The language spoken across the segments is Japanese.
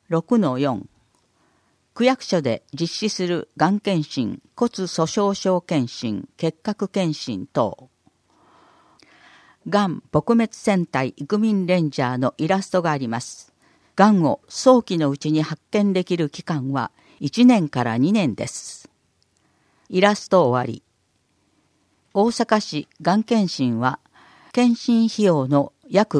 6-4 区役所で実施するがん検診、骨粗鬆症検診、結核検診等。がん撲滅戦隊イクミンレンジャーのイラストがあります。がんを早期のうちに発見できる期間は1年から2年です。イラスト終わり。大阪市がん検診は、検診費用の約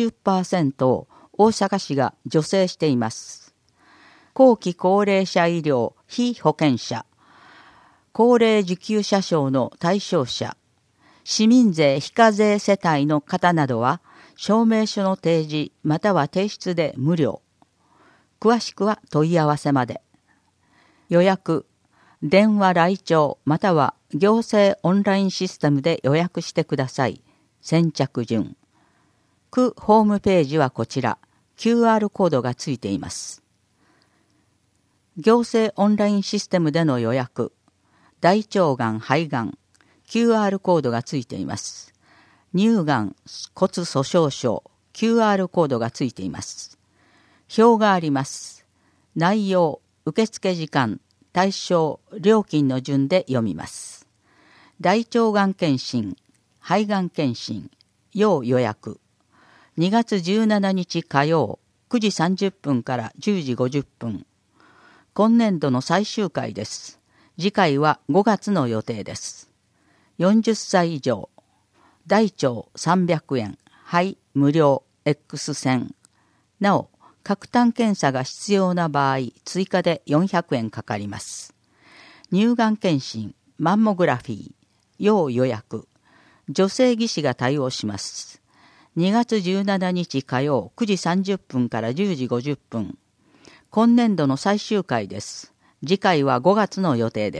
90% を大阪市が助成しています。後期高齢者医療被保険者、高齢受給者賞の対象者、市民税非課税世帯の方などは、証明書の提示または提出で無料。詳しくは問い合わせまで。予約、電話来庁または行政オンラインシステムで予約してください。先着順。区ホームページはこちら。QR コードがついています。行政オンラインシステムでの予約。大腸がん、肺がん。QR コードがついています。乳がん、骨粗鬆症。QR コードがついています。表があります。内容、受付時間、対象、料金の順で読みます。大腸がん検診、肺がん検診、要予約。2月17日火曜、9時30分から10時50分。今年度の最終回です。次回は5月の予定です。40歳以上。大腸300円、肺無料、X 線。なお、核炭検査が必要な場合、追加で400円かかります。乳がん検診、マンモグラフィー、要予約。女性技師が対応します。2月17日火曜9時30分から10時50分。今年度の最終回です。次回は5月の予定です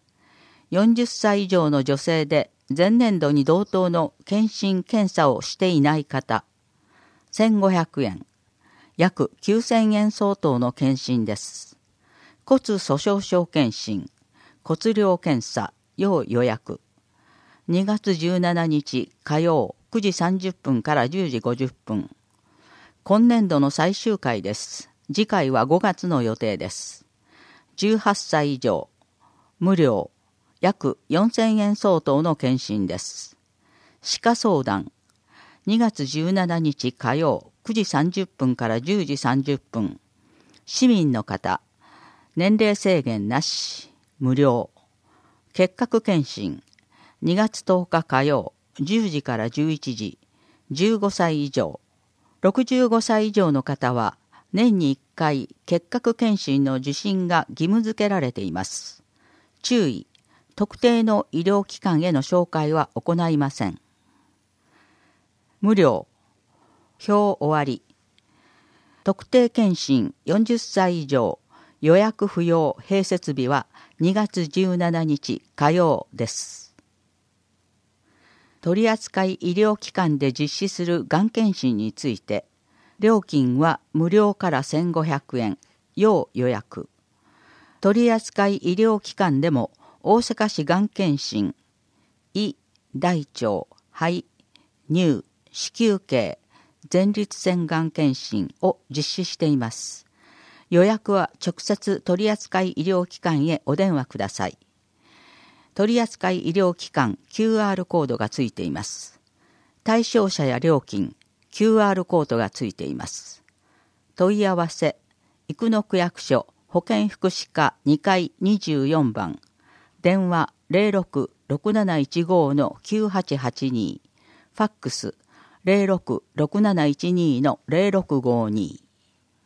。40歳以上の女性で前年度に同等の検診検査をしていない方。1500円。約9000円相当の検診です。骨粗鬆症検診、骨量検査、要予約。2月17日火曜9時30分から10時50分。今年度の最終回です。次回は5月の予定です。18歳以上。無料。約4000円相当の検診です。歯科相談。2月17日火曜9時30分から10時30分。市民の方。年齢制限なし。無料。結核検診。2月10日火曜10時から11時。15歳以上。65歳以上の方は年に1回結核検診の受診が義務付けられています。注意。特定の医療機関への紹介は行いません。無料。表終わり。特定検診40歳以上。予約不要併設日は2月17日火曜です。取扱医療機関で実施するがん検診について、料金は無料から1500円、要予約。取扱医療機関でも大阪市がん検診、胃、大腸、肺、乳、子宮頸、前立腺がん検診を実施しています。予約は直接取扱医療機関へお電話ください。取扱医療機関 QR コードがついています。対象者や料金、QR コードがついています。問い合わせ、生野区役所保健福祉課2階24番、電話 06-6715-9882、ファックス 06-6712-0652。